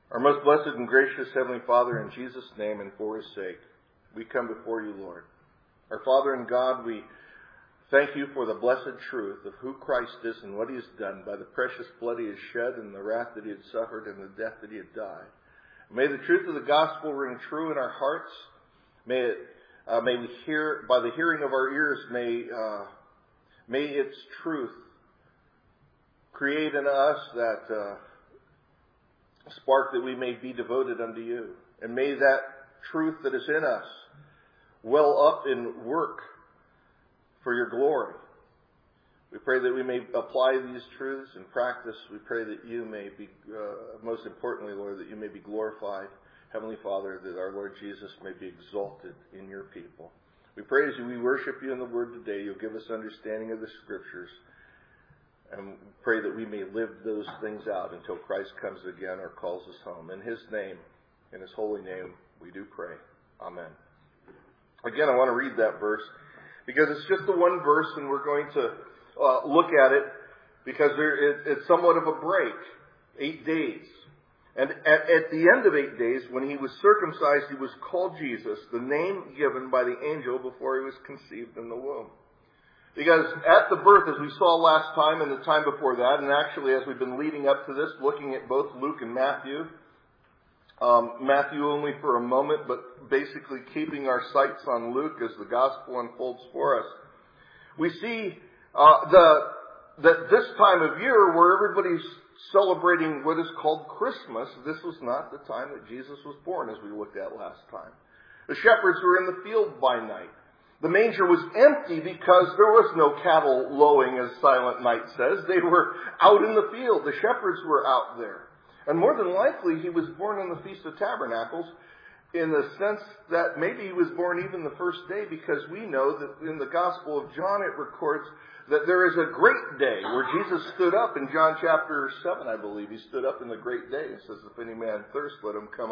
Our most blessed and gracious Heavenly Father, in Jesus' name and for His sake, we come before you, Lord. Our Father and God, we thank you for the blessed truth of who Christ is and what He has done by the precious blood He has shed and the wrath that He had suffered and the death that He had died. May the truth of the gospel ring true in our hearts. May we hear, by the hearing of our ears, may its truth create in us that spark that we may be devoted unto you. And may that truth that is in us well up and work for your glory. We pray that we may apply these truths in practice. We pray that you may be, most importantly, Lord, that you may be glorified. Heavenly Father, that our Lord Jesus may be exalted in your people. We pray as we worship you in the Word today, you'll give us understanding of the Scriptures. And pray that we may live those things out until Christ comes again or calls us home. In His name, in His holy name, we do pray. Amen. Again, I want to read that verse because it's just the one verse and we're going to look at it because it's somewhat of a break. 8 days. And at the end of 8 days, when he was circumcised, he was called Jesus, the name given by the angel before he was conceived in the womb. Because at the birth, as we saw last time and the time before that, and actually as we've been leading up to this, looking at both Luke and Matthew, Matthew only for a moment, but basically keeping our sights on Luke as the gospel unfolds for us, we see that this time of year where everybody's celebrating what is called Christmas, this was not the time that Jesus was born, as we looked at last time. The shepherds were in the field by night. The manger was empty because there was no cattle lowing, as Silent Night says. They were out in the field. The shepherds were out there. And more than likely, he was born on the Feast of Tabernacles in the sense that maybe he was born even the first day, because we know that in the Gospel of John it records that there is a great day where Jesus stood up in John chapter 7, I believe. He stood up in the great day and says, if any man thirst, let him come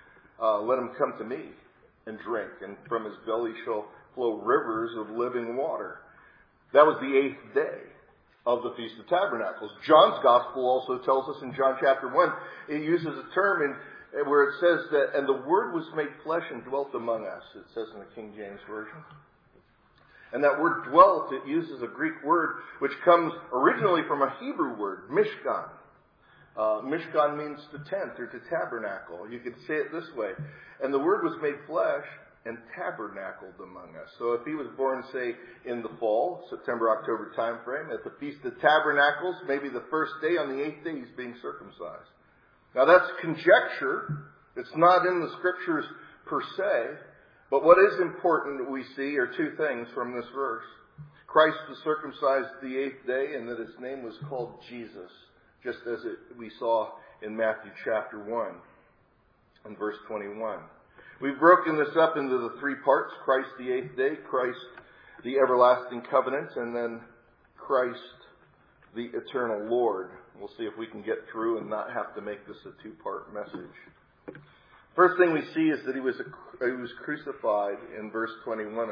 to me and drink, and from his belly shall flow rivers of living water. That was the 8th day of the Feast of Tabernacles. John's Gospel also tells us in John chapter 1, it uses a term where it says that, and the Word was made flesh and dwelt among us. It says in the King James Version. And that word dwelt, it uses a Greek word which comes originally from a Hebrew word, mishkan. Mishkan means to tent or to tabernacle. You could say it this way. And the Word was made flesh and tabernacled among us. So if he was born, say, in the fall, September, October time frame, at the Feast of Tabernacles, maybe the first day, on the 8th day, he's being circumcised. Now that's conjecture. It's not in the Scriptures per se. But what is important that we see are two things from this verse. Christ was circumcised the 8th day, and that his name was called Jesus, just as we saw in Matthew chapter 1 and verse 21. We've broken this up into the 3 parts: Christ the 8th day, Christ the everlasting covenant, and then Christ the eternal Lord. We'll see if we can get through and not have to make this a 2-part message. First thing we see is that he was crucified in verse 21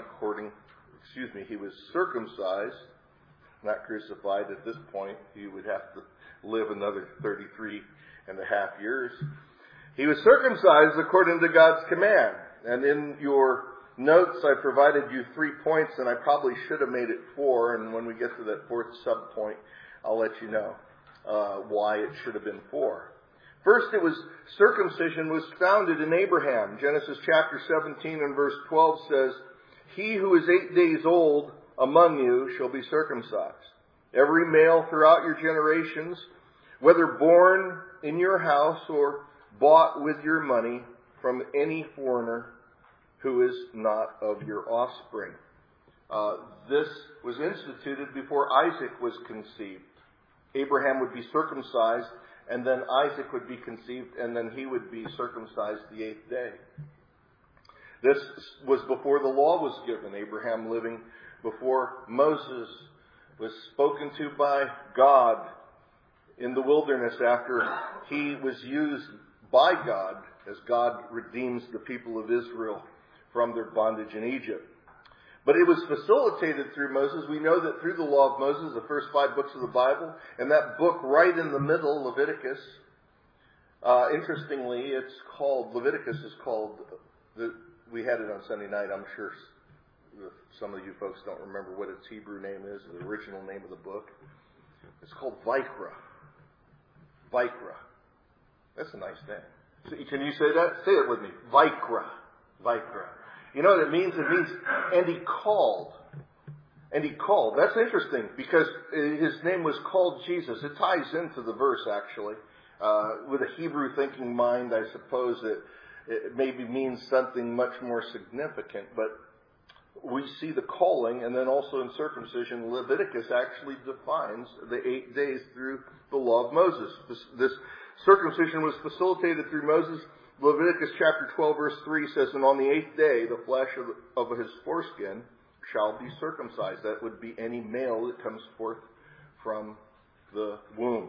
he was circumcised, not crucified. At this point, he would have to live another 33 and a half years. He was circumcised according to God's command. And in your notes, I provided you 3 points, and I probably should have made it 4. And when we get to that 4th subpoint, I'll let you know why it should have been 4. First, circumcision was founded in Abraham. Genesis chapter 17 and verse 12 says, he who is 8 days old among you shall be circumcised. Every male throughout your generations, whether born in your house or bought with your money from any foreigner who is not of your offspring. This was instituted before Isaac was conceived. Abraham would be circumcised, and then Isaac would be conceived, and then he would be circumcised the 8th day. This was before the law was given. Abraham living before Moses was spoken to by God in the wilderness after he was used by God as God redeems the people of Israel from their bondage in Egypt. But it was facilitated through Moses. We know that through the law of Moses, the first 5 books of the Bible, and that book right in the middle, Leviticus, Interestingly, it's called, Leviticus is called, we had it on Sunday night. I'm sure some of you folks don't remember what its Hebrew name is, the original name of the book. It's called Vayikra. Vayikra. That's a nice name. Can you say that? Say it with me. Vayikra. Vayikra. You know what it means? It means, and he called. And he called. That's interesting because his name was called Jesus. It ties into the verse, actually. With a Hebrew thinking mind, I suppose it maybe means something much more significant. But we see the calling, and then also in circumcision, Leviticus actually defines the 8 days through the law of Moses. This circumcision was facilitated through Moses. Leviticus chapter 12, verse 3 says, "And on the 8th day, the flesh of his foreskin shall be circumcised." That would be any male that comes forth from the womb.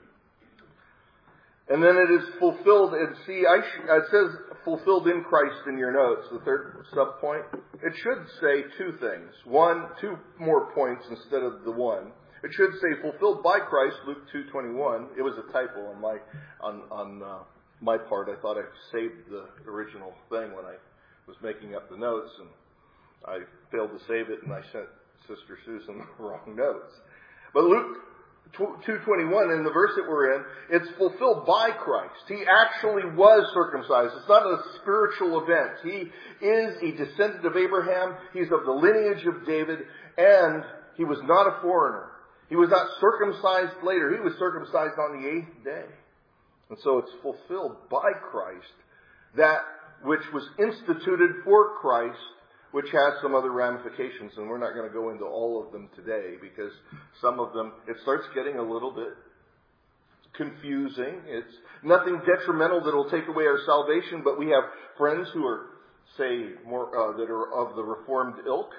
And then it is fulfilled, and see, it says fulfilled in Christ in your notes, the third subpoint. It should say two things. Two more points instead of the one. It should say fulfilled by Christ, Luke 2:21. It was a typo on my part. I thought I saved the original thing when I was making up the notes, and I failed to save it, and I sent Sister Susan the wrong notes. But Luke 2:21, in the verse that we're in, it's fulfilled by Christ. He actually was circumcised. It's not a spiritual event. He is a descendant of Abraham. He's of the lineage of David, and he was not a foreigner. He was not circumcised later. He was circumcised on the 8th day. And so it's fulfilled by Christ, that which was instituted for Christ, which has some other ramifications, and we're not going to go into all of them today, because some of them, it starts getting a little bit confusing. It's nothing detrimental that will take away our salvation, but we have friends who are, say, more that are of the Reformed ilk,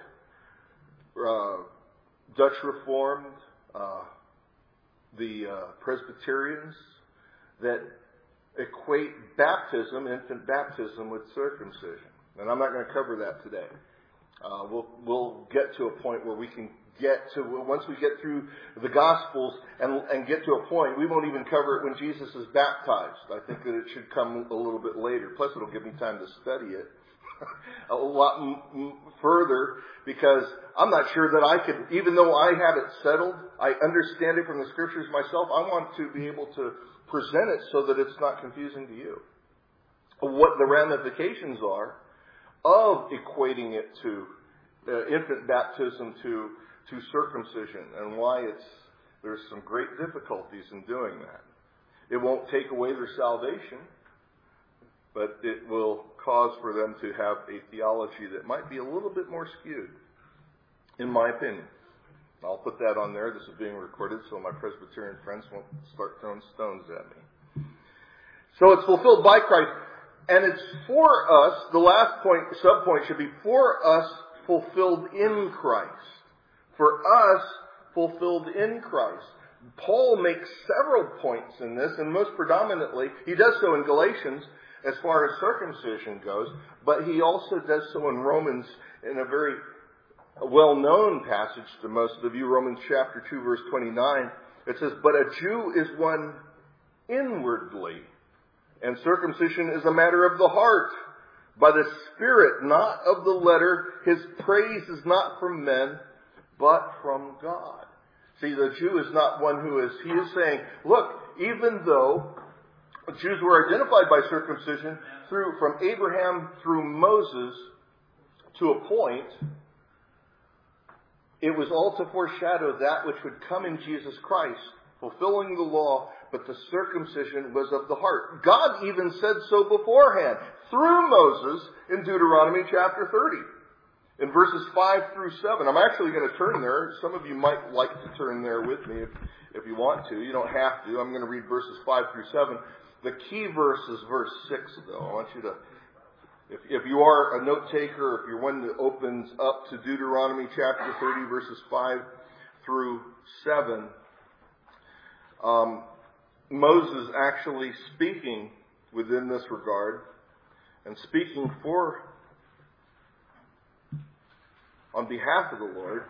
Dutch Reformed, the Presbyterians, that equate baptism, infant baptism, with circumcision. And I'm not going to cover that today. We'll get to a point where we can get to, once we get through the Gospels and get to a point, we won't even cover it when Jesus is baptized. I think that it should come a little bit later. Plus, it'll give me time to study it a lot further, because I'm not sure that I could, even though I have it settled, I understand it from the Scriptures myself, I want to be able to present it so that it's not confusing to you. What the ramifications are of equating it to infant baptism to circumcision, and why there's some great difficulties in doing that. It won't take away their salvation, but it will cause for them to have a theology that might be a little bit more skewed, in my opinion. I'll put that on there. This is being recorded, so my Presbyterian friends won't start throwing stones at me. So it's fulfilled by Christ. And it's for us, the last point, subpoint should be for us fulfilled in Christ. For us fulfilled in Christ. Paul makes several points in this, and most predominantly, he does so in Galatians as far as circumcision goes, but he also does so in Romans in a very well-known passage to most of you, Romans chapter 2, verse 29. It says, "But a Jew is one inwardly, and circumcision is a matter of the heart, by the Spirit, not of the letter. His praise is not from men, but from God." See, the Jew is not one who is, he is saying, look, even though Jews were identified by circumcision from Abraham through Moses to a point, it was all to foreshadow that which would come in Jesus Christ, fulfilling the law, but the circumcision was of the heart. God even said so beforehand, through Moses in Deuteronomy chapter 30, in verses 5 through 7. I'm actually going to turn there. Some of you might like to turn there with me if you want to. You don't have to. I'm going to read verses 5 through 7. The key verse is verse 6, though. I want you to, if you are a note taker, if you're one that opens up to Deuteronomy chapter 30, verses 5 through 7, Moses actually speaking within this regard and speaking on behalf of the Lord.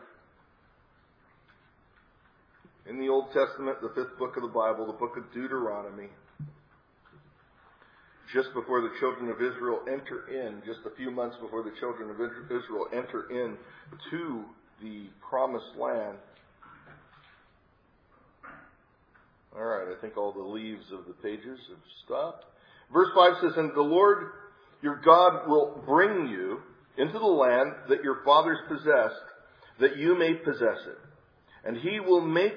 In the Old Testament, the 5th book of the Bible, the book of Deuteronomy, just before the children of Israel enter in, just a few months before the children of Israel enter in to the promised land. All right, I think all the leaves of the pages have stopped. Verse 5 says, "And the Lord your God will bring you into the land that your fathers possessed, that you may possess it. And he will make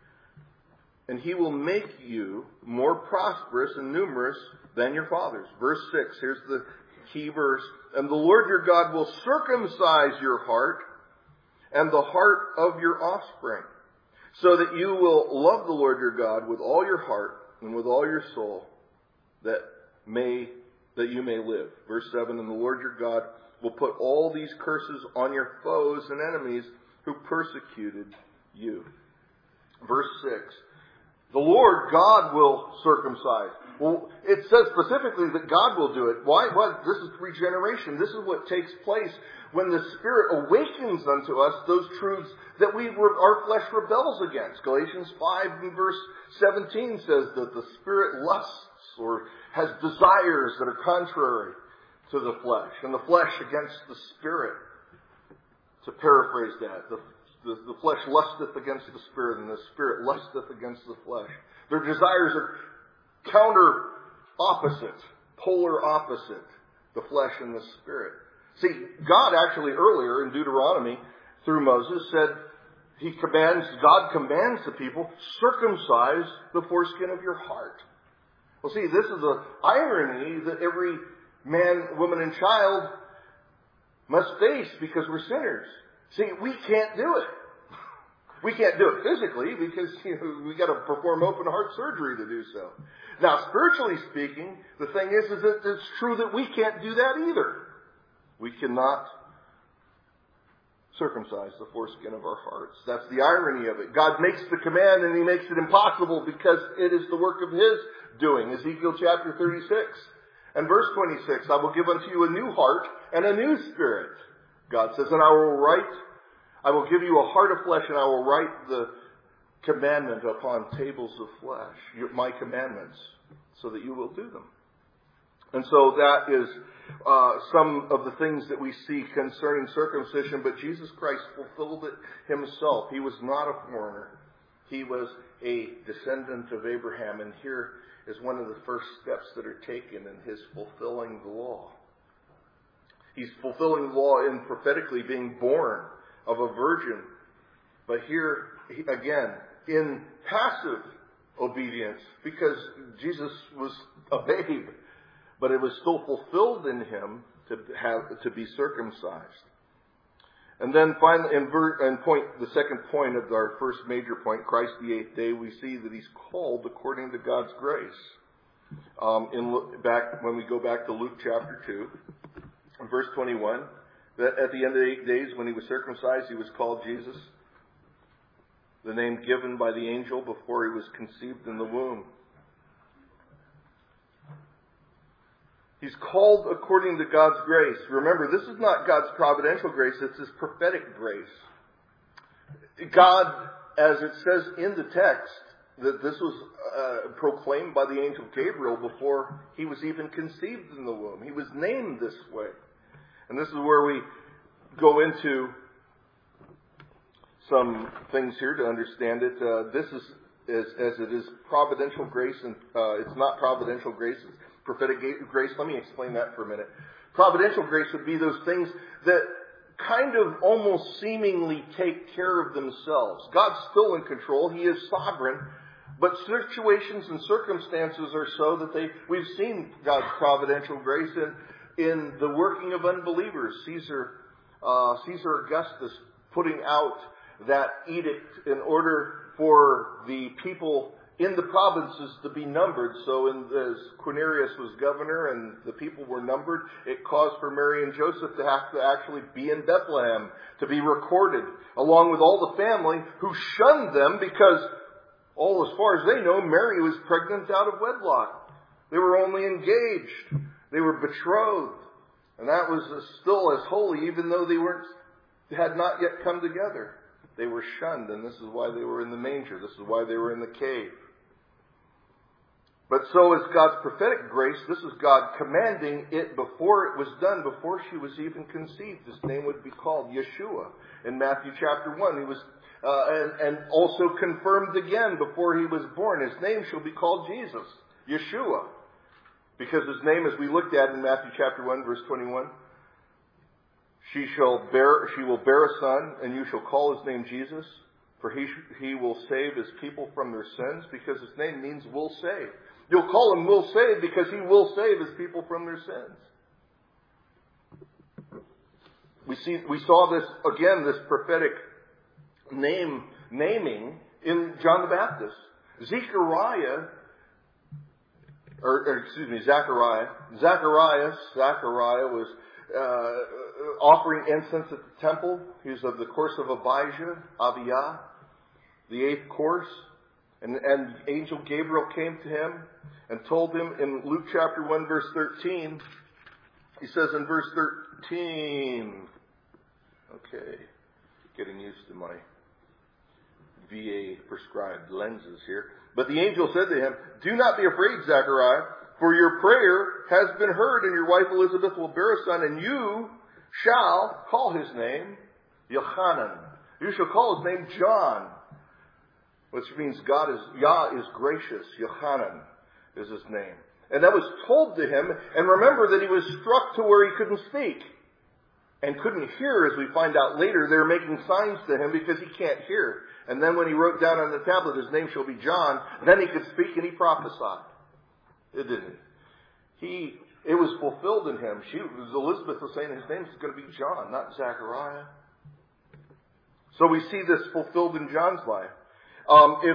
you more prosperous and numerous than your fathers." Verse 6, here's the key verse. "And the Lord your God will circumcise your heart and the heart of your offspring, so that you will love the Lord your God with all your heart and with all your soul, that you may live." Verse 7, "And the Lord your God will put all these curses on your foes and enemies who persecuted you." Verse 6, "The Lord God will circumcise." Well, it says specifically that God will do it. Why? Well, this is regeneration. This is what takes place when the Spirit awakens unto us those truths that our flesh rebels against. Galatians 5 and verse 17 says that the Spirit lusts or has desires that are contrary to the flesh, and the flesh against the Spirit. To paraphrase that, the flesh lusteth against the Spirit, and the Spirit lusteth against the flesh. Their desires are counter opposite, polar opposite, the flesh and the Spirit. See, God actually earlier in Deuteronomy, through Moses, said, God commands the people, circumcise the foreskin of your heart. Well, see, this is an irony that every man, woman, and child must face because we're sinners. See, we can't do it. We can't do it physically because we got to perform open heart surgery to do so. Now, spiritually speaking, the thing is that it's true that we can't do that either. We cannot circumcise the foreskin of our hearts. That's the irony of it. God makes the command and He makes it impossible because it is the work of His doing. Ezekiel chapter 36 and verse 26, "I will give unto you a new heart and a new spirit." God says, "And I will give you a heart of flesh, and I will write the commandment upon tables of flesh, my commandments, so that you will do them." And so that is some of the things that we see concerning circumcision, but Jesus Christ fulfilled it Himself. He was not a foreigner. He was a descendant of Abraham, and here is one of the first steps that are taken in His fulfilling the law. He's fulfilling the law in prophetically being born of a virgin. But here, again, in passive obedience, because Jesus was a babe, but it was still fulfilled in Him to be circumcised. And then finally, the second point of our first major point, Christ the eighth day, we see that He's called according to God's grace. When we go back to Luke chapter 2, verse 21, that at the end of the 8 days when He was circumcised, He was called Jesus, the name given by the angel before He was conceived in the womb. He's called according to God's grace. Remember, this is not God's providential grace, it's His prophetic grace. God, as it says in the text, that this was proclaimed by the angel Gabriel before He was even conceived in the womb. He was named this way. And this is where we go into some things here to understand it. This is, as it is providential grace, and it's not providential grace, it's prophetic grace. Let me explain that for a minute. Providential grace would be those things that kind of almost seemingly take care of themselves. God's still in control. He is sovereign. But situations and circumstances are so that we've seen God's providential grace in the working of unbelievers. Caesar Augustus putting out that edict in order for the people in the provinces to be numbered. So as Quirinius was governor and the people were numbered, it caused for Mary and Joseph to have to actually be in Bethlehem to be recorded, along with all the family who shunned them because, all as far as they know, Mary was pregnant out of wedlock. They were only engaged. They were betrothed. And that was still as holy, even though they had not yet come together. They were shunned, and this is why they were in the manger. This is why they were in the cave. But so is God's prophetic grace. This is God commanding it before it was done, before she was even conceived. His name would be called Yeshua. In Matthew chapter 1, he was, and also confirmed again before he was born. His name shall be called Jesus, Yeshua. Because his name, as we looked at in Matthew chapter 1, verse 21, she will bear a son, and you shall call his name Jesus, for he will save his people from their sins, because his name means will save. You'll call him will save because he will save his people from their sins. We saw this again, this prophetic naming in John the Baptist. Zechariah was offering incense at the temple. He was of the course of Abijah, the 8th course. And angel Gabriel came to him and told him in Luke chapter 1 verse 13, he says in verse 13, okay, getting used to my VA prescribed lenses here. But the angel said to him, do not be afraid, Zechariah, for your prayer has been heard, and your wife Elizabeth will bear a son, and you shall call his name Yochanan. You shall call his name John, which means Yah is gracious. Yochanan is his name. And that was told to him. And remember that he was struck to where he couldn't speak and couldn't hear, as we find out later. They're making signs to him because he can't hear. And then when he wrote down on the tablet, his name shall be John, then he could speak and he prophesied. It didn't. It was fulfilled in him. Elizabeth was saying his name is going to be John, not Zechariah. So we see this fulfilled in John's life. If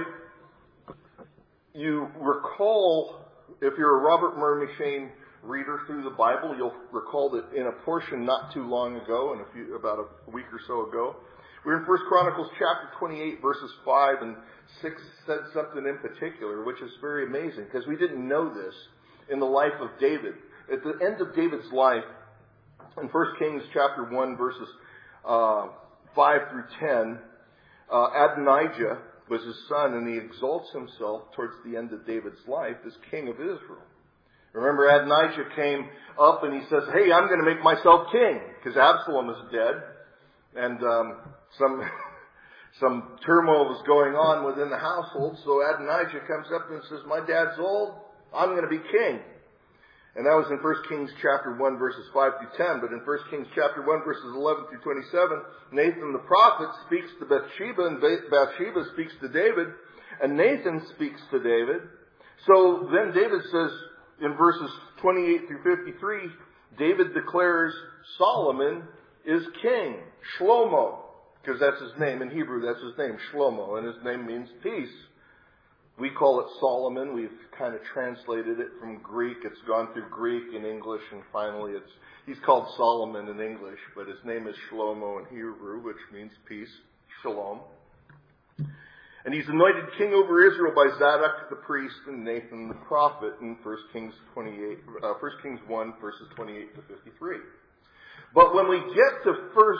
you recall, if you're a Robert Murray M'Cheyne reader through the Bible, you'll recall that in a portion not too long ago, about a week or so ago, we're in 1 Chronicles chapter 28, verses 5 and 6 said something in particular, which is very amazing, because we didn't know this in the life of David. At the end of David's life, in 1 Kings chapter 1, verses 5 through 10, Adonijah was his son, and he exalts himself towards the end of David's life as king of Israel. Remember, Adonijah came up and he says, hey, I'm going to make myself king, because Absalom is dead. And some turmoil was going on within the household, so Adonijah comes up and says, my dad's old, I'm going to be king. And that was in 1 Kings chapter 1, verses 5 through 10. But in 1 Kings chapter 1, verses 11 through 27, Nathan the prophet speaks to Bathsheba, and Bathsheba speaks to David, and Nathan speaks to David. So then David says in verses 28 through 53, David declares Solomon is king, Shlomo, because that's his name. In Hebrew, that's his name, Shlomo, and his name means peace. We call it Solomon. We've kind of translated it from Greek. It's gone through Greek and English, and finally he's called Solomon in English, but his name is Shlomo in Hebrew, which means peace, Shalom. And he's anointed king over Israel by Zadok the priest and Nathan the prophet in 1 Kings 1, verses 28 to 53. But when we get to 1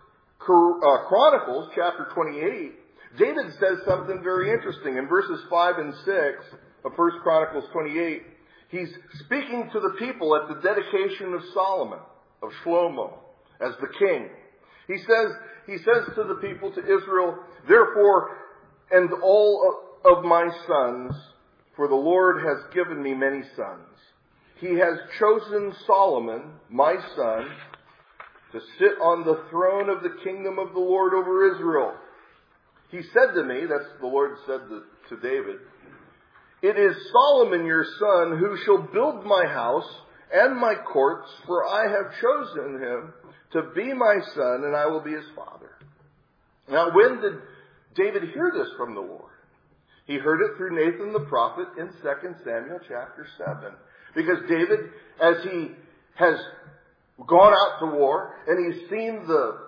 Chronicles chapter 28, David says something very interesting. In verses 5 and 6 of 1 Chronicles 28, he's speaking to the people at the dedication of Solomon, of Shlomo, as the king. He says to the people, to Israel, therefore, and all of my sons, for the Lord has given me many sons. He has chosen Solomon, my son, to sit on the throne of the kingdom of the Lord over Israel. He said to me, that's the Lord said to David, it is Solomon your son who shall build my house and my courts, for I have chosen him to be my son, and I will be his father. Now, when did David hear this from the Lord? He heard it through Nathan the prophet in 2 Samuel chapter 7. Because David, as he has gone out to war, and he's seen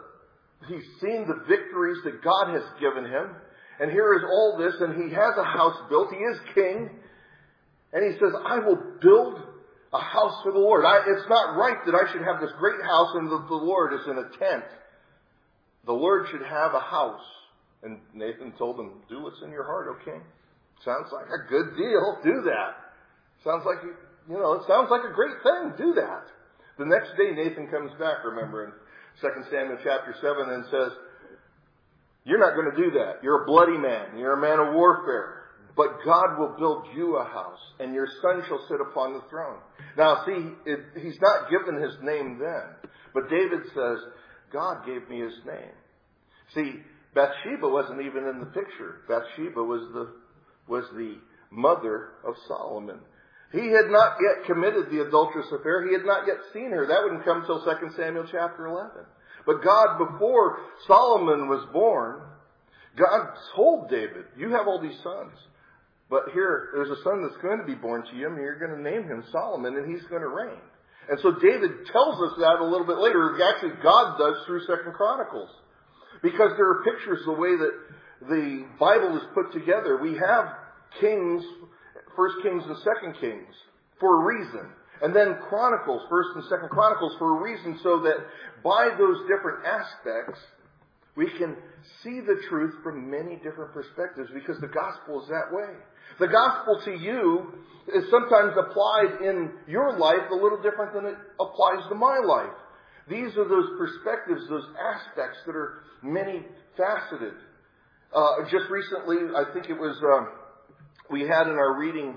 the victories that God has given him. And here is all this, and he has a house built. He is king. And he says, I will build a house for the Lord. It's not right that I should have this great house and that the Lord is in a tent. The Lord should have a house. And Nathan told him, do what's in your heart, O king. Sounds like a good deal. Do that. Sounds like, it sounds like a great thing. Do that. The next day, Nathan comes back, remember, in 2 Samuel chapter 7, and says, you're not going to do that. You're a bloody man. You're a man of warfare. But God will build you a house, and your son shall sit upon the throne. Now, see, he's not given his name then. But David says, God gave me his name. See, Bathsheba wasn't even in the picture. Bathsheba was the mother of Solomon. He had not yet committed the adulterous affair. He had not yet seen her. That wouldn't come till 2 Samuel chapter 11. But God, before Solomon was born, God told David, you have all these sons. But here, there's a son that's going to be born to you, and you're going to name him Solomon, and he's going to reign. And so David tells us that a little bit later. Actually, God does through 2 Chronicles. Because there are pictures, the way that the Bible is put together. We have Kings, 1 Kings and 2 Kings, for a reason. And then Chronicles, 1 and 2 Chronicles, for a reason, so that by those different aspects, we can see the truth from many different perspectives, because the gospel is that way. The gospel to you is sometimes applied in your life a little different than it applies to my life. These are those perspectives, those aspects that are many faceted. Just recently, I think it was, we had in our reading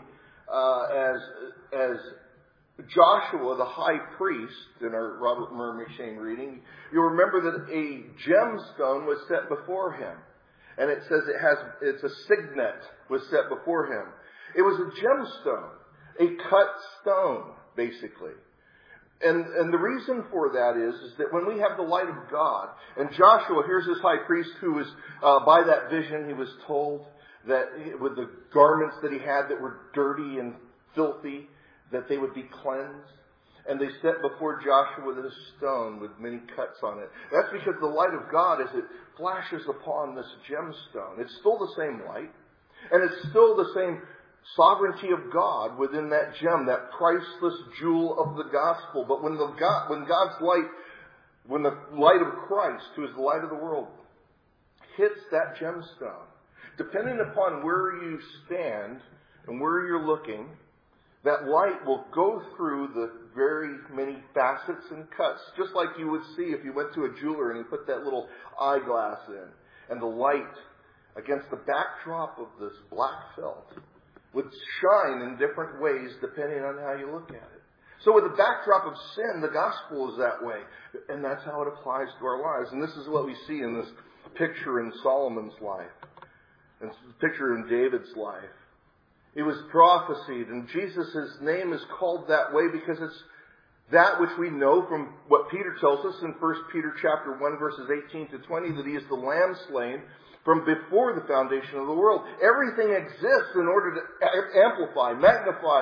as Joshua, the high priest, in our Robert Murray M'Cheyne reading, you'll remember that a gemstone was set before him. And it says it's a signet was set before him. It was a gemstone, a cut stone, basically. And the reason for that is that when we have the light of God, and Joshua, here's this high priest who was, by that vision, he was told that with the garments that he had that were dirty and filthy, that they would be cleansed. And they set before Joshua this stone with many cuts on it. That's because the light of God, as it flashes upon this gemstone, it's still the same light. And it's still the same sovereignty of God within that gem, that priceless jewel of the gospel. But when God's light, when the light of Christ, who is the light of the world, hits that gemstone, depending upon where you stand and where you're looking, that light will go through the very many facets and cuts, just like you would see if you went to a jeweler and you put that little eyeglass in. And the light against the backdrop of this black felt would shine in different ways depending on how you look at it. So with the backdrop of sin, the gospel is that way. And that's how it applies to our lives. And this is what we see in this picture in Solomon's life. And picture in David's life. It was prophesied, and Jesus' name is called that way because it's that which we know from what Peter tells us in 1 Peter chapter 1, verses 18 to 20, that he is the lamb slain from before the foundation of the world. Everything exists in order to amplify, magnify,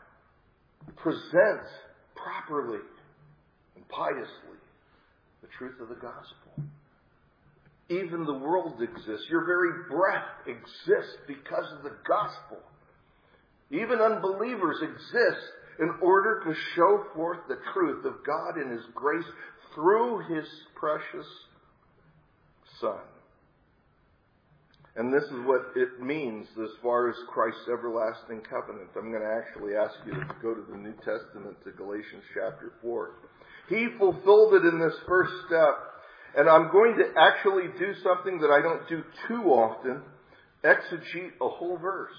present properly and piously the truth of the gospel. Even the world exists. Your very breath exists because of the gospel. Even unbelievers exist in order to show forth the truth of God in His grace through His precious Son. And this is what it means as far as Christ's everlasting covenant. I'm going to actually ask you to go to the New Testament, to Galatians chapter 4. He fulfilled it in this first step. And I'm going to actually do something that I don't do too often, exegete a whole verse.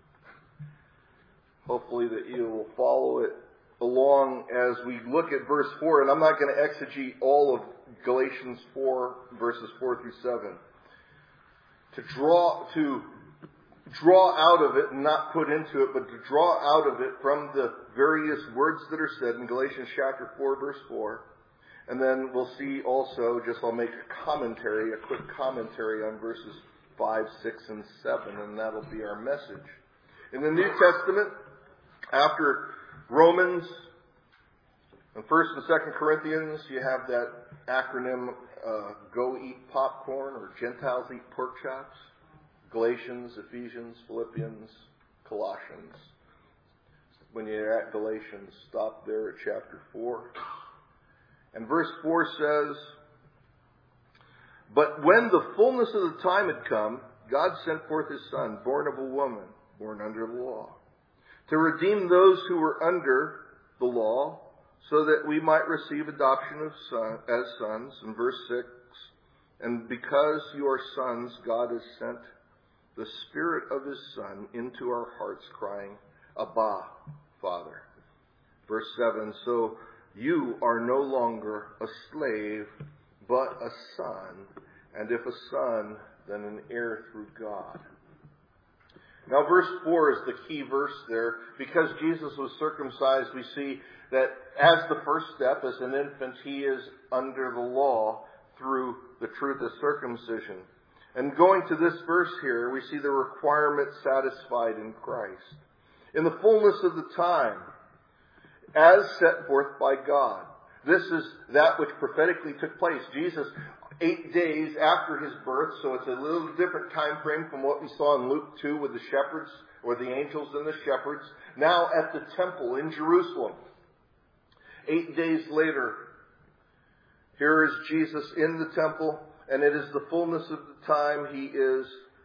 Hopefully that you will follow it along as we look at verse 4. And I'm not going to exegete all of Galatians 4, verses 4 through 7. To draw out of it and not put into it, but to draw out of it from the various words that are said in Galatians chapter 4, verse 4. And then we'll see also, I'll make a quick commentary on verses 5, 6, and 7, and that'll be our message. In the New Testament, after Romans and 1st and 2nd Corinthians, you have that acronym, Go Eat Popcorn, or Gentiles Eat Pork Chops. Galatians, Ephesians, Philippians, Colossians. When you're at Galatians, stop there at chapter 4. And verse 4 says, But when the fullness of the time had come, God sent forth His Son, born of a woman, born under the law, to redeem those who were under the law, so that we might receive adoption as sons. In verse 6, and because you are sons, God has sent the Spirit of His Son into our hearts, crying, Abba, Father. Verse 7, so you are no longer a slave, but a son, and if a son, then an heir through God. Now verse 4 is the key verse there. Because Jesus was circumcised, we see that as the first step, as an infant, He is under the law through the truth of circumcision. And going to this verse here, we see the requirement satisfied in Christ. In the fullness of the time, as set forth by God. This is that which prophetically took place. Jesus, 8 days after His birth, so it's a little different time frame from what we saw in Luke 2 with the shepherds, or the angels and the shepherds. Now at the temple in Jerusalem. 8 days later, here is Jesus in the temple, and it is the fullness of the time He is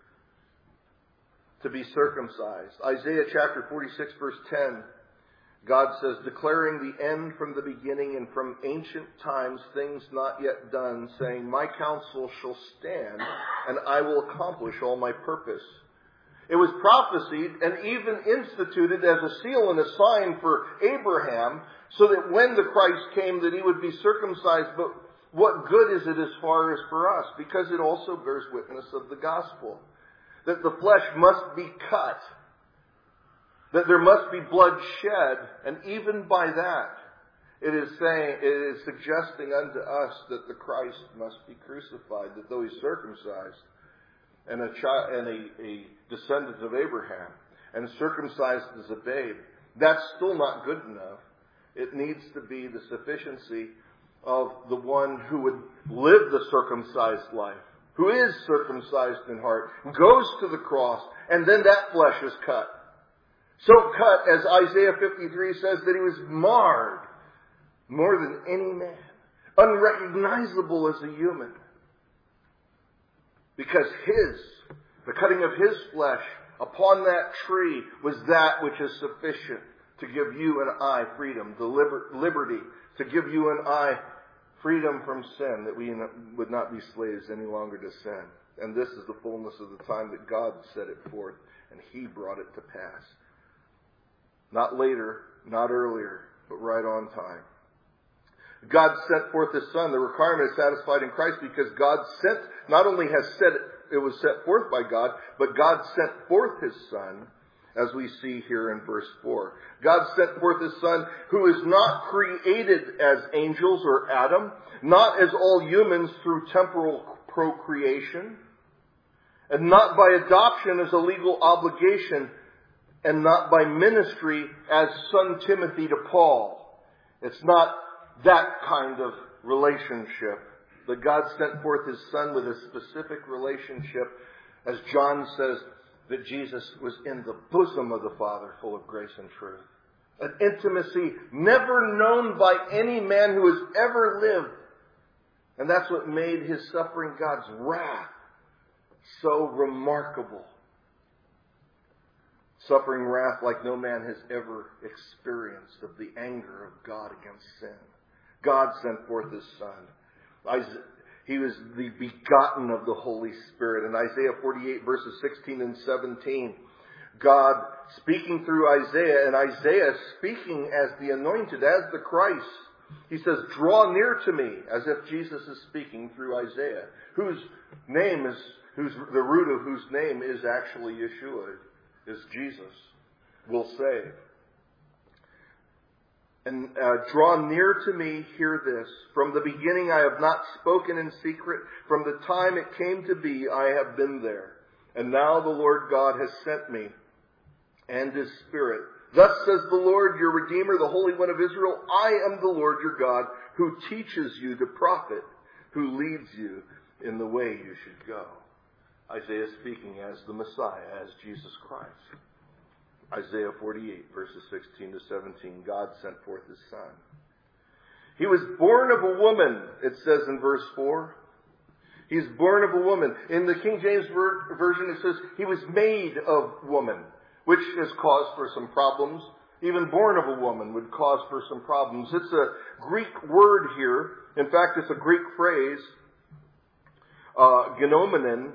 to be circumcised. Isaiah chapter 46 verse 10, God says, declaring the end from the beginning and from ancient times things not yet done, saying, my counsel shall stand, and I will accomplish all my purpose. It was prophesied and even instituted as a seal and a sign for Abraham, so that when the Christ came that He would be circumcised. But what good is it as far as for us? Because it also bears witness of the gospel. That the flesh must be cut. That there must be blood shed. And even by that, it is suggesting unto us that the Christ must be crucified. That though He's circumcised and a descendant of Abraham and circumcised as a babe, that's still not good enough. It needs to be the sufficiency of the one who would live the circumcised life, who is circumcised in heart, goes to the cross, and then that flesh is cut. So cut, as Isaiah 53 says, that He was marred more than any man, unrecognizable as a human. Because the cutting of His flesh upon that tree was that which is sufficient to give you and I freedom, the liberty, to give you and I freedom from sin, that we would not be slaves any longer to sin. And this is the fullness of the time that God set it forth, and He brought it to pass. Not later, not earlier, but right on time. God sent forth His Son. The requirement is satisfied in Christ because God sent, not only has said it was set forth by God, but God sent forth His Son, as we see here in verse 4. God sent forth His Son, who is not created as angels or Adam, not as all humans through temporal procreation, and not by adoption as a legal obligation, and not by ministry as son Timothy to Paul. It's not that kind of relationship. But God sent forth His Son with a specific relationship, as John says, that Jesus was in the bosom of the Father, full of grace and truth. An intimacy never known by any man who has ever lived. And that's what made His suffering, God's wrath, so remarkable. Suffering wrath like no man has ever experienced, of the anger of God against sin. God sent forth His Son. He was the begotten of the Holy Spirit. In Isaiah 48 verses 16 and 17, God speaking through Isaiah, and Isaiah speaking as the anointed, as the Christ. He says, draw near to me, as if Jesus is speaking through Isaiah, the root of whose name is actually Yeshua, is Jesus, will save. And draw near to me, hear this. From the beginning I have not spoken in secret. From the time it came to be, I have been there. And now the Lord God has sent me, and His Spirit. Thus says the Lord, your Redeemer, the Holy One of Israel, I am the Lord your God, who teaches you to profit, who leads you in the way you should go. Isaiah speaking as the Messiah, as Jesus Christ. Isaiah 48, verses 16 to 17, God sent forth His Son. He was born of a woman, it says in verse 4. He is born of a woman. In the King James Version it says, He was made of woman. which is cause for some problems. Even born of a woman would cause for some problems. It's a Greek word here. In fact, it's a Greek phrase, genomenon,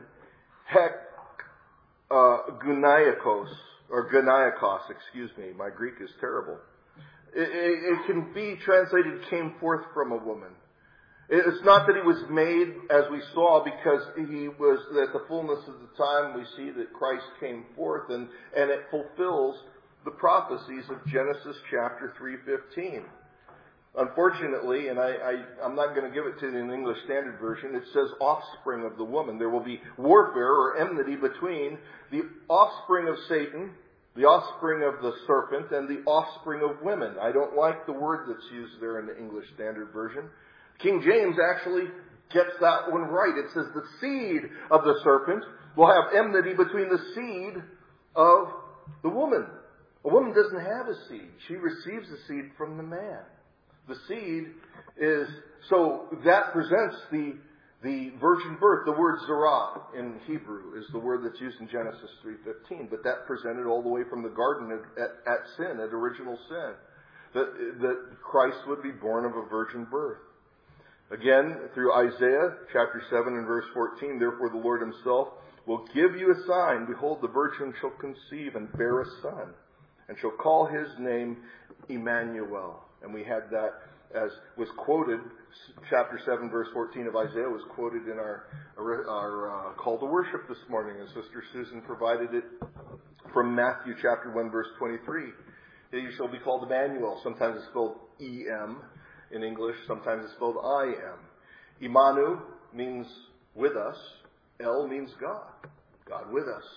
gunaiakos, or gunaiakos, excuse me. My Greek is terrible. It can be translated, came forth from a woman. It's not that he was made, as we saw, because he was at the fullness of the time. We see that Christ came forth, and it fulfills the prophecies of Genesis chapter 3:15. Unfortunately, and I'm not going to give it to you in the English Standard Version, it says offspring of the woman. There will be warfare or enmity between the offspring of Satan, the offspring of the serpent, and the offspring of women. I don't like the word that's used there in the English Standard Version. King James actually gets that one right. It says the seed of the serpent will have enmity between the seed of the woman. A woman doesn't have a seed. She receives the seed from the man. The seed is, so that presents the virgin birth. The word zerah in Hebrew is the word that's used in Genesis 3:15. But that presented all the way from the garden at sin, at original sin. That Christ would be born of a virgin birth. Again, through Isaiah chapter 7 and verse 14, therefore the Lord himself will give you a sign. Behold, the virgin shall conceive and bear a son, and shall call his name Emmanuel. And we had that as was quoted, chapter 7 verse 14 of Isaiah was quoted in our call to worship this morning, and Sister Susan provided it from Matthew chapter 1 verse 23. You shall be called Emmanuel. Sometimes it's spelled E-M. In English, sometimes it's spelled I-M. Imanu means with us. El means God. God with us.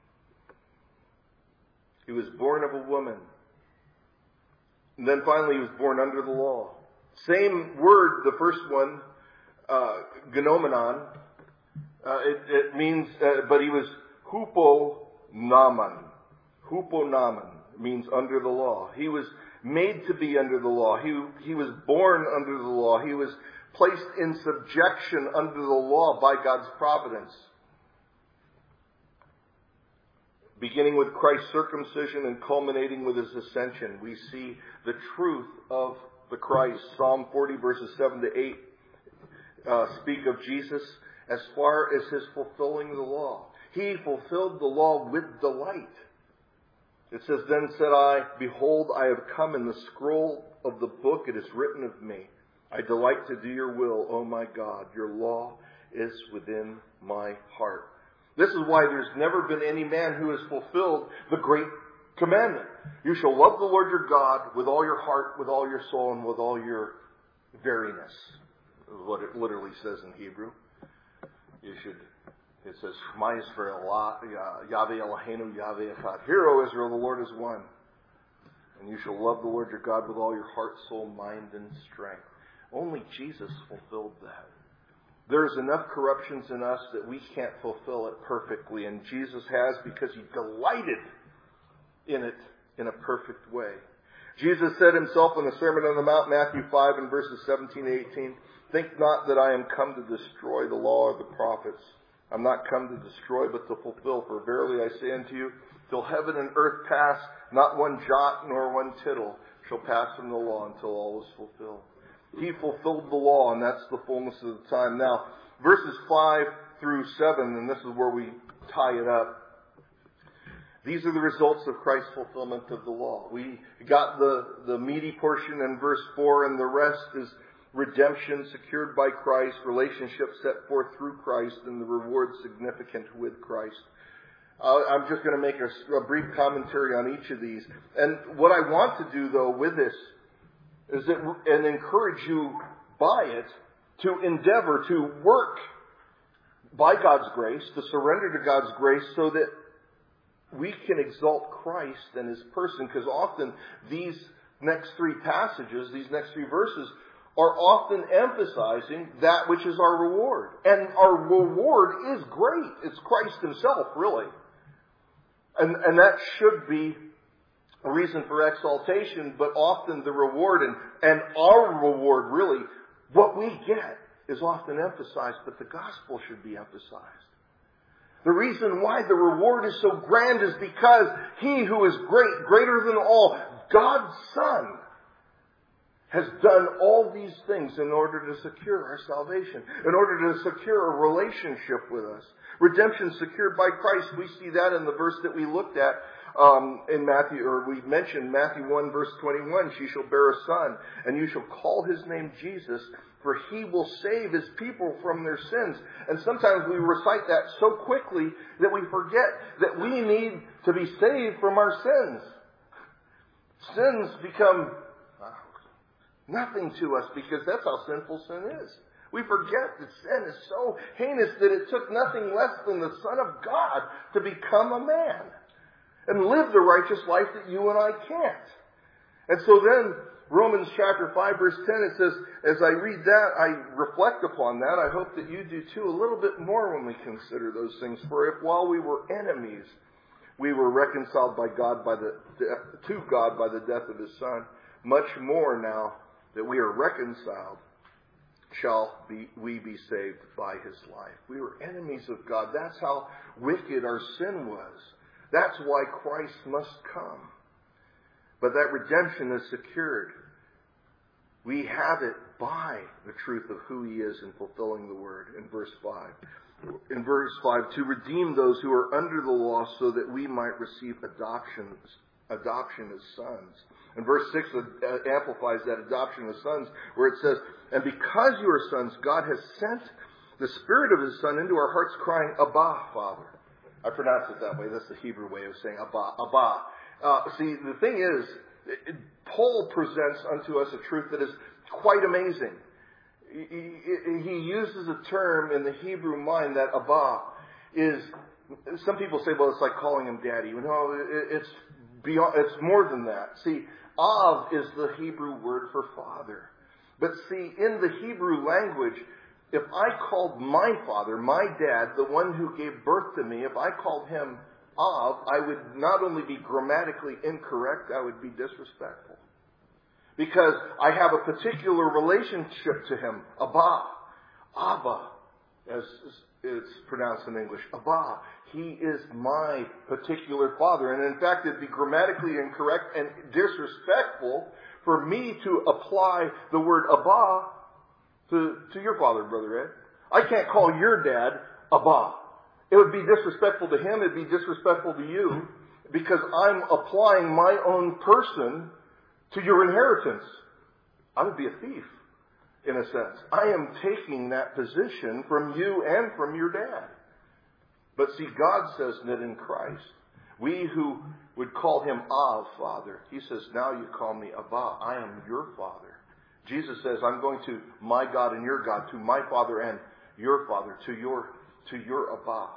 He was born of a woman. And then finally he was born under the law. Same word, the first one, genomenon. It means, but he was huponaman. Huponaman means under the law. He was made to be under the law. He was born under the law. He was placed in subjection under the law by God's providence. Beginning with Christ's circumcision and culminating with his ascension, we see the truth of the Christ. Psalm 40 verses 7 to 8 speak of Jesus as far as his fulfilling the law. He fulfilled the law with delight. It says, then said I, behold, I have come. In the scroll of the book it is written of me. I delight to do your will, O my God. Your law is within my heart. This is why there's never been any man who has fulfilled the great commandment. You shall love the Lord your God with all your heart, with all your soul, and with all your veriness. Is what it literally says in Hebrew. It says, Shema Yisrael, Yahweh Eloheinu, Yahweh Echad. Hear, O Israel, the Lord is one. And you shall love the Lord your God with all your heart, soul, mind, and strength. Only Jesus fulfilled that. There's enough corruptions in us that we can't fulfill it perfectly. And Jesus has, because he delighted in it in a perfect way. Jesus said himself in the Sermon on the Mount, Matthew 5 and verses 17 to 18, think not that I am come to destroy the law or the prophets. I'm not come to destroy, but to fulfill. For verily I say unto you, till heaven and earth pass, not one jot nor one tittle shall pass from the law until all is fulfilled. He fulfilled the law, and that's the fullness of the time. Now, verses 5 through 7, and this is where we tie it up. These are the results of Christ's fulfillment of the law. We got the meaty portion in verse 4, and the rest is redemption secured by Christ, relationship set forth through Christ, and the reward significant with Christ. I'm just going to make a brief commentary on each of these. And what I want to do, though, with this is and encourage you by it to endeavor to work by God's grace, to surrender to God's grace so that we can exalt Christ and his person. Because often these next three passages, these next three verses, are often emphasizing that which is our reward. And our reward is great. It's Christ himself, really. And that should be a reason for exaltation, but often the reward and our reward, really, what we get is often emphasized, but the gospel should be emphasized. The reason why the reward is so grand is because He who is great, greater than all, God's Son, has done all these things in order to secure our salvation, in order to secure a relationship with us. Redemption secured by Christ. We see that in the verse that we looked at in Matthew, or we mentioned Matthew 1 verse 21. She shall bear a son, and you shall call his name Jesus, for he will save his people from their sins. And sometimes we recite that so quickly that we forget that we need to be saved from our sins. Sins become nothing to us because that's how sinful sin is. We forget that sin is so heinous that it took nothing less than the Son of God to become a man and live the righteous life that you and I can't. And so then, Romans chapter 5 verse 10, it says, as I read that, I reflect upon that. I hope that you do too, a little bit more when we consider those things. For if while we were enemies, we were reconciled by God to God by the death of His Son, much more now that we are reconciled, shall we be saved by His life. We were enemies of God. That's how wicked our sin was. That's why Christ must come. But that redemption is secured. We have it by the truth of who He is in fulfilling the Word in verse 5. In verse 5, to redeem those who are under the law so that we might receive adoption as sons. And verse 6 amplifies that adoption as sons, where it says, and because you are sons, God has sent the Spirit of His Son into our hearts, crying, Abba, Father. I pronounce it that way. That's the Hebrew way of saying Abba. Abba. See, the thing is, Paul presents unto us a truth that is quite amazing. He uses a term in the Hebrew mind that Abba is, some people say, well, it's like calling Him Daddy. No, it's beyond, it's more than that. See, Av is the Hebrew word for father. But see, in the Hebrew language, if I called my father, my dad, the one who gave birth to me, if I called him Av, I would not only be grammatically incorrect, I would be disrespectful. Because I have a particular relationship to him. Abba, as it's pronounced in English. Abba. He is my particular father. And in fact, it'd be grammatically incorrect and disrespectful for me to apply the word Abba to your father, Brother Ed. I can't call your dad Abba. It would be disrespectful to him. It'd be disrespectful to you because I'm applying my own person to your inheritance. I would be a thief, in a sense. I am taking that position from you and from your dad. But see, God says that in Christ, we who would call Him Av, Father, He says, now you call me Abba. I am your Father. Jesus says, I'm going to my God and your God, to my Father and your Father, to your Abba.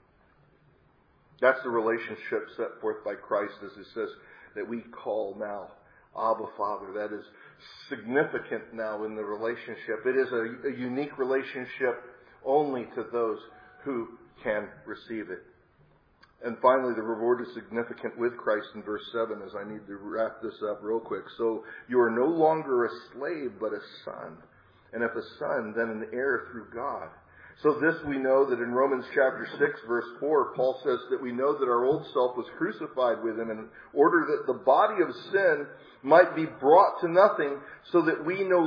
That's the relationship set forth by Christ, as it says that we call now Abba, Father. That is significant now in the relationship. It is a unique relationship only to those who can receive it. And finally, the reward is significant with Christ in verse 7, as I need to wrap this up real quick. So you are no longer a slave, but a son. And if a son, then an heir through God. So this we know that in Romans chapter 6, verse 4, Paul says that we know that our old self was crucified with Him in order that the body of sin might be brought to nothing, so that we would no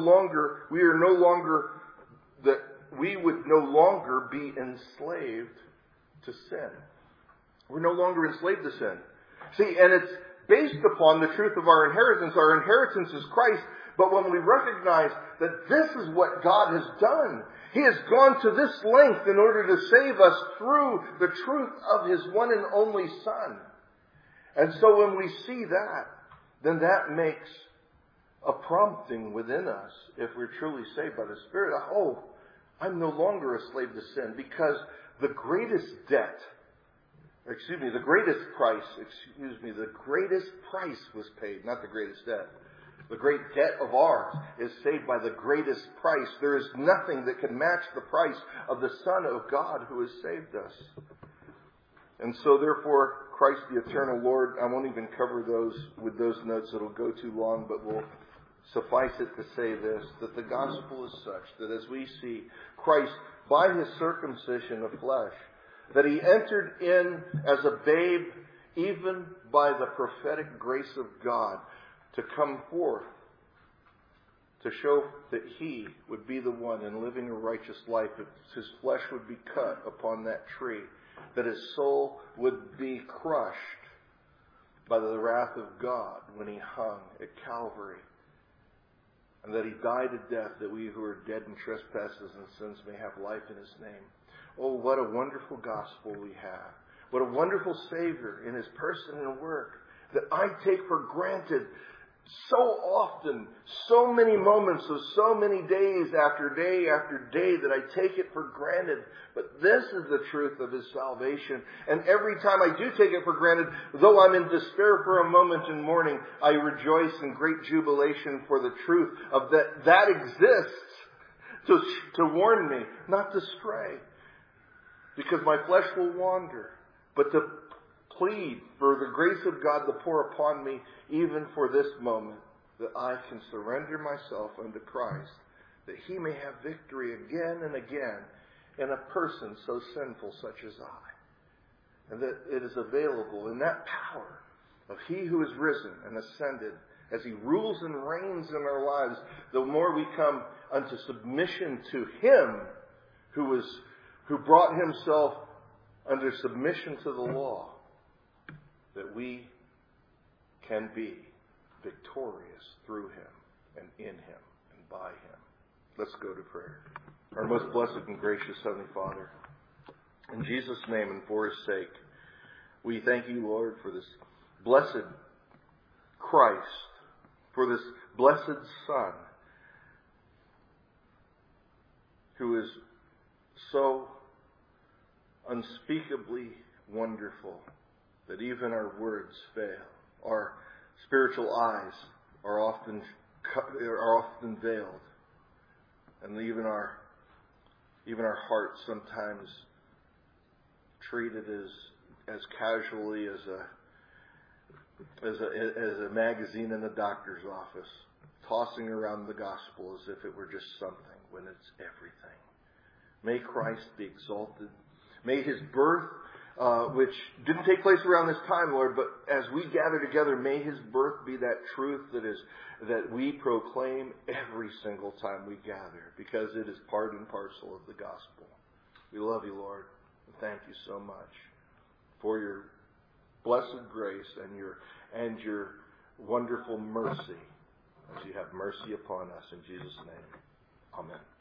longer be enslaved to sin. We're no longer enslaved to sin. See, and it's based upon the truth of our inheritance. Our inheritance is Christ. But when we recognize that this is what God has done, He has gone to this length in order to save us through the truth of His one and only Son. And so when we see that, then that makes a prompting within us, if we're truly saved by the Spirit. Oh, I'm no longer a slave to sin, because the greatest price was paid, not the greatest debt. The great debt of ours is saved by the greatest price. There is nothing that can match the price of the Son of God who has saved us. And so therefore, Christ the eternal Lord, I won't even cover those with those notes. It'll go too long, but we'll suffice it to say this, that the gospel is such that as we see Christ, by His circumcision of flesh, that he entered in as a babe, even by the prophetic grace of God, to come forth, to show that he would be the one in living a righteous life, that his flesh would be cut upon that tree, that his soul would be crushed by the wrath of God when he hung at Calvary, and that he died a death that we who are dead in trespasses and sins may have life in his name. Oh, what a wonderful gospel we have. What a wonderful Savior in his person and work that I take for granted so often, so many moments of so many days after day after day that I take it for granted. But this is the truth of his salvation. And every time I do take it for granted, though I'm in despair for a moment in mourning, I rejoice in great jubilation for the truth of that exists to warn me not to stray. Because my flesh will wander, but to plead for the grace of God to pour upon me even for this moment, that I can surrender myself unto Christ, that he may have victory again and again in a person so sinful such as I. And that it is available in that power of he who is risen and ascended, as he rules and reigns in our lives, the more we come unto submission to him who brought himself under submission to the law, that we can be victorious through him and in him and by him. Let's go to prayer. Our most blessed and gracious Heavenly Father, in Jesus' name and for his sake, we thank you, Lord, for this blessed Christ, for this blessed Son, who is so unspeakably wonderful that even our words fail. Our spiritual eyes are often veiled, and even our hearts sometimes treat it as casually as a magazine in the doctor's office, tossing around the gospel as if it were just something when it's everything. May Christ be exalted. May his birth, which didn't take place around this time, Lord, but as we gather together, may his birth be that truth that we proclaim every single time we gather, because it is part and parcel of the gospel. We love you, Lord, and thank you so much for your blessed grace and your wonderful mercy, as you have mercy upon us. In Jesus' name, amen.